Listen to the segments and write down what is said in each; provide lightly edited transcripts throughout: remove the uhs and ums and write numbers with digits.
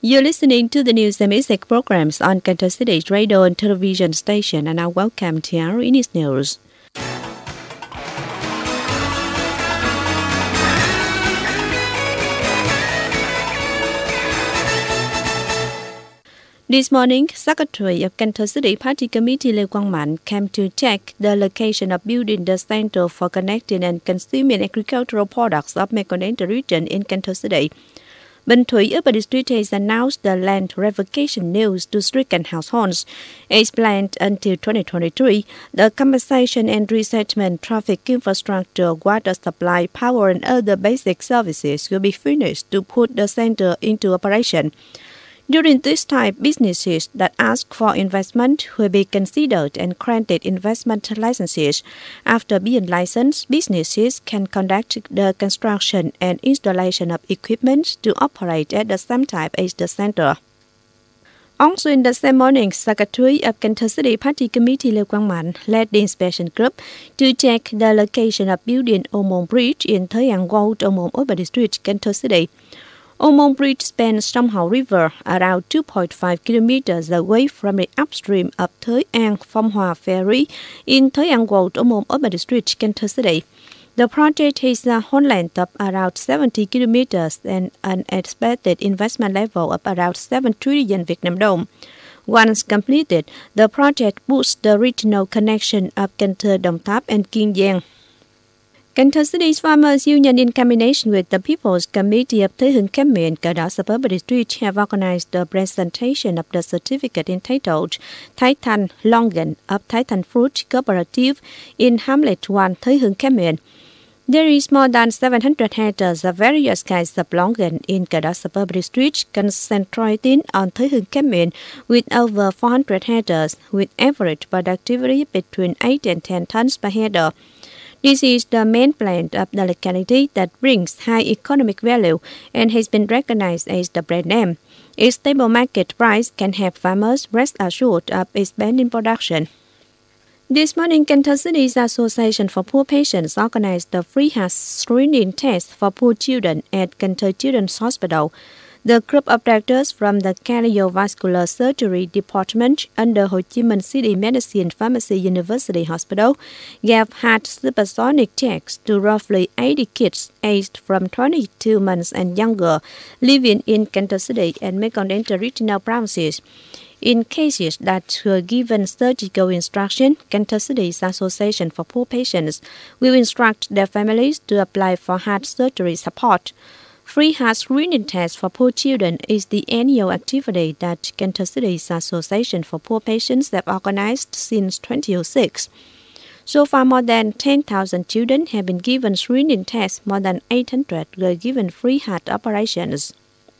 You're listening to the news and music programs on Kansas City's radio and television station, and now welcome to our Inis News. This morning, Secretary of Kansas City Party Committee Lê Quang Mạnh came to check the location of building the Center for Connecting and Consuming Agricultural Products of Mekong region in Kansas City. Bình Thủy Upper District has announced the land revocation news to stricken households. As planned until 2023, the compensation and resettlement, traffic infrastructure, water supply, power, and other basic services will be finished to put the center into operation. During this time, businesses that ask for investment will be considered and granted investment licenses. After being licensed, businesses can conduct the construction and installation of equipment to operate at the same time as the center. Also in the same morning, Secretary of Kansas City Party Committee Lê Quang Mạnh led the inspection group to check the location of building Ô Môn Bridge in Thới An Road, Ô Môn Upper District, Kansas City. Ô Môn Bridge spans Sông Hậu River around 2.5 kilometers away from the upstream of Thới An Phong Hòa Ferry in Thới An Road, Ô Môn Upper District, Kansas City. The project has a whole length of around 70 kilometers and an expected investment level of around 7 trillion Vietnam dong. Once completed, the project boosts the regional connection of Cần Thơ, Đồng Tháp, and Kiên Giang. Kansas City's Farmers Union, in combination with the People's Committee of Thới Hưng Khánh Miền, Cờ Đỏ Suburban District, have organized the presentation of the certificate entitled Thái Thanh Longan of Thái Thanh Fruit Cooperative in Hamlet 1, Thới Hưng Khánh Miền. There is more than 700 hectares of various kinds of longan in Cờ Đỏ Suburban District, concentrating on Thới Hưng Khánh Miền, with over 400 hectares, with average productivity between 8 and 10 tons per hectare. This is the main plant of the locality that brings high economic value and has been recognized as the brand name. Its stable market price can help farmers rest assured of expanding production. This morning, Kansas City's Association for Poor Patients organized the free heart screening test for poor children at Kansas Children's Hospital. The group of doctors from the Cardiovascular Surgery Department under Ho Chi Minh City Medicine Pharmacy University Hospital gave heart supersonic checks to roughly 80 kids aged from 22 months and younger living in Kansas City and Mekong Delta regional provinces. In cases that were given surgical instruction, Kansas City's Association for Poor Patients will instruct their families to apply for heart surgery support. Free heart screening test for poor children is the annual activity that Kansas City's Association for Poor Patients have organized since 2006. So far, more than 10,000 children have been given screening tests. More than 800 were given free heart operations.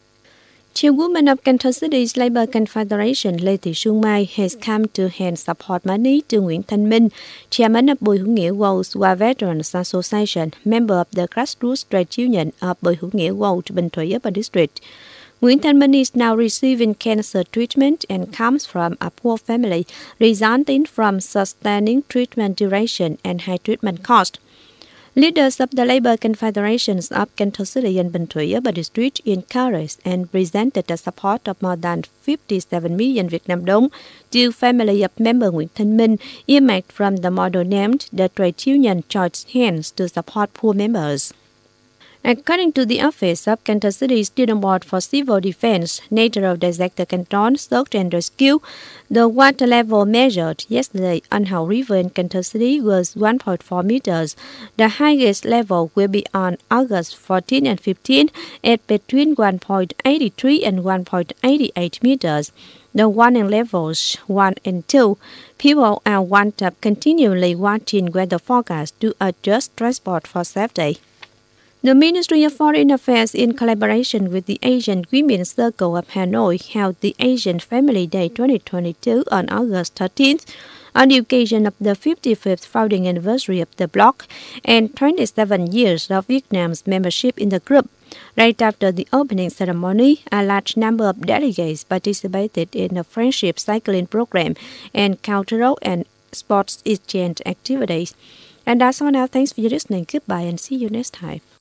Chairwoman of Kansas City's Labor Confederation Lê Thị Xuân Mai has come to hand support money to Nguyễn Thanh Minh, chairman of Bùi Hữu Nghĩa World War Veterans Association, member of the grassroots trade union of Bùi Hữu Nghĩa World, Bình Thủy Upper District. Nguyễn Thanh Minh is now receiving cancer treatment and comes from a poor family, resulting from sustaining treatment duration and high treatment cost. Leaders of the Labor Confederations of Kansas City and Bình Thủy Upper District encouraged and presented the support of more than 57 million Vietnam dong to family of member Nguyễn Thanh Minh, earmarked from the model named the trade union joins hands to support poor members. According to the Office of Kansas City Student Board for Civil Defense, Natural Disaster Control, Search and Rescue, the water level measured yesterday on Hậu River in Kansas City was 1.4 meters. The highest level will be on August 14 and 15 at between 1.83 and 1.88 meters. The warning levels 1 and 2. People are wanted continually watching weather forecast to adjust transport for safety. The Ministry of Foreign Affairs, in collaboration with the Asian Women's Circle of Hanoi, held the Asian Family Day 2022 on August 13th, on the occasion of the 55th founding anniversary of the bloc and 27 years of Vietnam's membership in the group. Right after the opening ceremony, a large number of delegates participated in a friendship cycling program and cultural and sports exchange activities. And that's all now. Thanks for listening. Goodbye and see you next time.